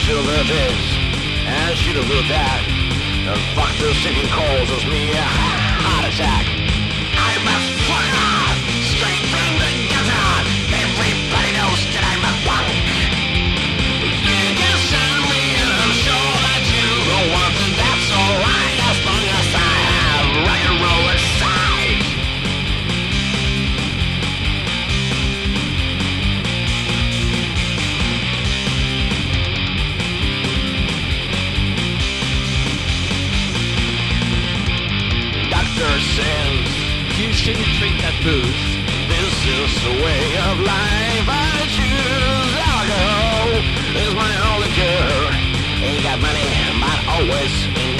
to the digs and shoot a with that. And fuck the sinking coals as me a heart attack. I must fly on, straight from the gutter. Everybody knows that I'm a punk. You can send me and I'm sure that you don't want it. That's alright as long as I have rock and roll inside. Doctor says you shouldn't drink that booze. this is the way of life I choose. Alcohol is my only cure. Ain't got money, but always in